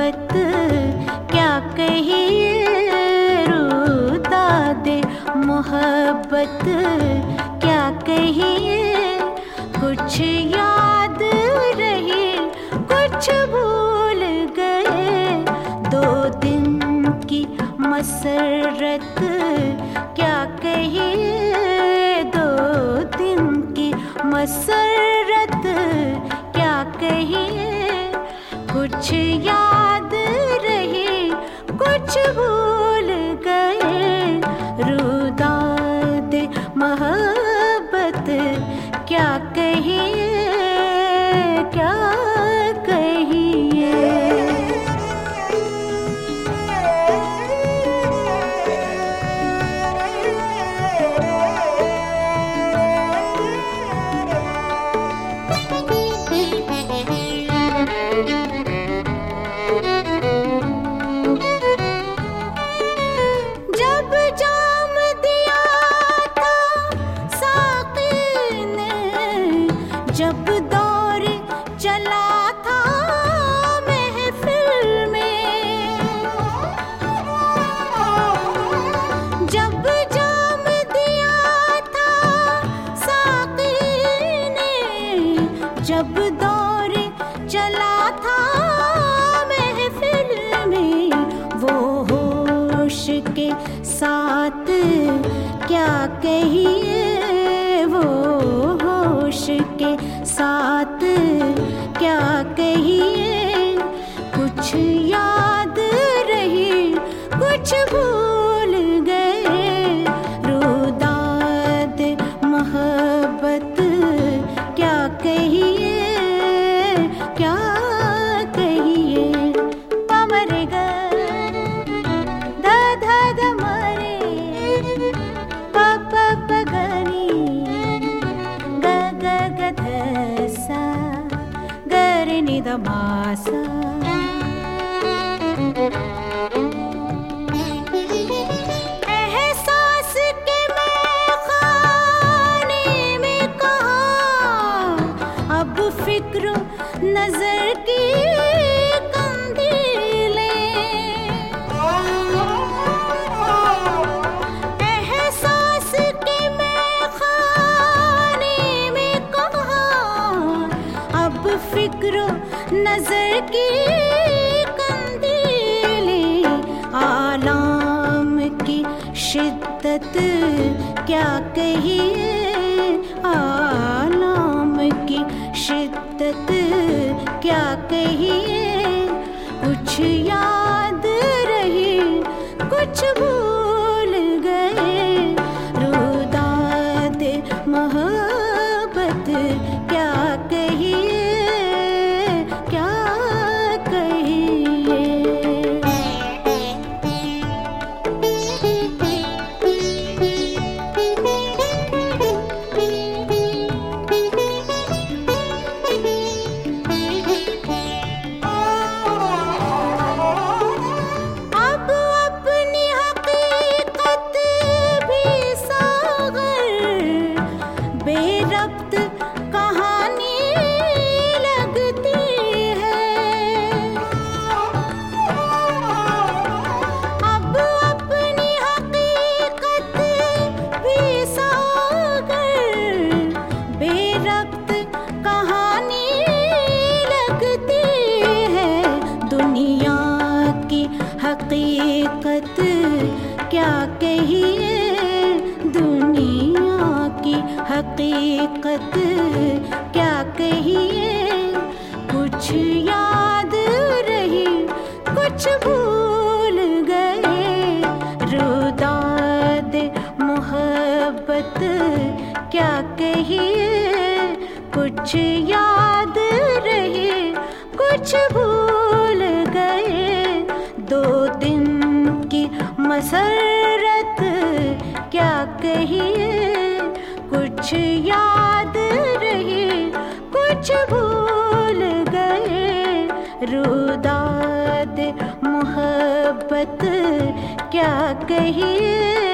मोहब्बत क्या कहिए, रुदा दे मोहब्बत क्या कहिए। कुछ याद रही कुछ भूल गए, 2 दिन की मसरत क्या कहिए, 2 दिन की मसरत क्या कहिए। कुछ याद रही कुछ भूल गए, रुदा दे मोहब्बत क्या कहिए, क्या कहिए। जब दौर चला था महफिल में, जब जाम दिया था साक़ी ने, जब दौर चला था महफिल में, वो होश के साथ क्या कहिए, वो होश के साथ क्या कहिए। कुछ याद रही कुछ भूल गए, रुदा दे मोहब्बत क्या कहिए, क्या कहिए। पमरे ग ध ध ध मरे प प प गनी ग ग ग ध सा ग रे नि ध मा सा। एहसास के मैं खाने में कहाँ, अब फिक्र नजर की फिक्र नजर की कंदीलें, आलाम की शिद्दत क्या कहिए, आलाम की शिद्दत क्या कहिए। कुछ याद रही कुछ भूल गए, रुदा दे मोहब्बत क्या कहिए, क्या कहिए। अब अपनी हकीकत भी सागर बेरब्त कहानी लगती है। अब अपनी हकीकत भी सागर बेरब्त कहानी लगती है। दुनिया की हकीकत क्या कहिए, दुनिया की हकीकत क्या कहिए। कुछ याद रही कुछ भूल गए, रुदा दे मोहब्बत क्या कहिए। कुछ याद रही कुछ भूल गए, 2 दिन की मसरत क्या कहिए। कुछ याद रही कुछ भूल गए, रुदा दे मोहब्बत क्या कहिए।